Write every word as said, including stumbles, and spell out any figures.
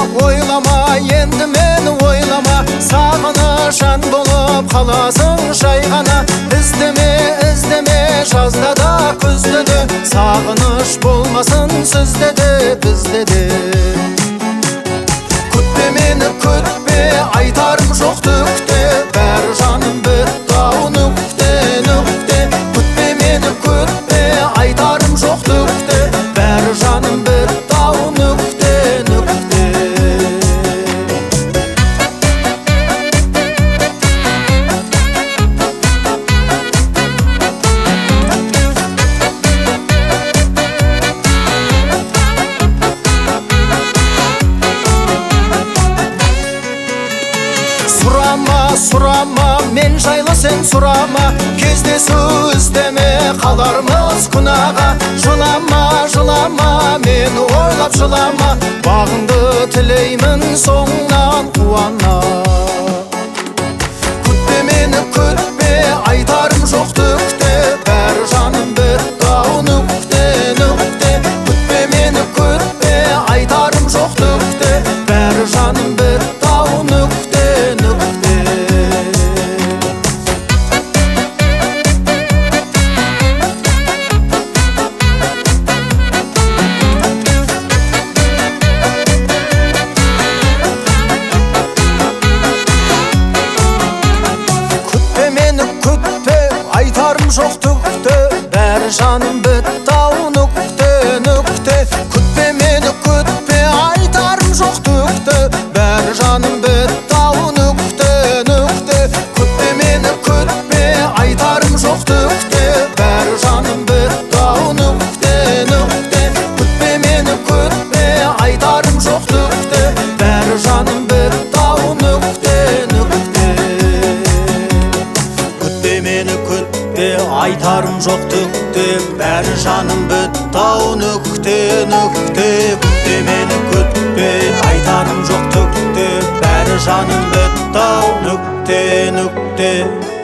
Ойлама, енді мені ойлама, сағынышан болып қаласың жай ғана. Іздеме, іздеме, жазда да күзде де, сағыныш болмасын сізде де бізде де. Күтпе мені, күтпе, айтарым жоқ түкте, бәрі жаным бітті ау нүкте, нүкте. Күтпе мені, күтпе, айтарым жоқ түкте, бәрі жаным бітті ау нүкте, нүкте. Сұрама, сұрама, мен жайлы сен сұрама, кездесу іздеме, қалармыз күнәға. Жылама, жылама, мені ойлап жылама, бағыңды тілеймін соңынан қуана. Күтпе мені, күтпе, айтарым жоқ түкте, бәрі жаным бітті ау нүкте, нүкте. Күтпе мені, күтпе, айтарым жоқ түкте, бәрі жаным бітті ау нүкте, нүкте. Күтпе мені, күтпе, айтарым жоқ түкте, бәрі жаным бітті ау нүкте, нүкте. Күтпе мені, күтпе, айтарым жоқ түкте, бәрі жаным бітті ау нүкте, нүкте. Күтпе мені, күтпе, айтарым жоқ түкте, бәрі жаным бітті ау нүкте, нүкте. Күтпе мені, күтпе, айтарым жоқ түкте, бәрі жаным бітті ау нүкте, нүкте. Күтпе мені, күтпе, айтарым жоқ түкте, бәрі жаным бітті ау нүкте, нүкте. Күтпе мені, күтпе, айтарым жоқ түкте, бәрі жаным бітті ау нүкте, нүкте.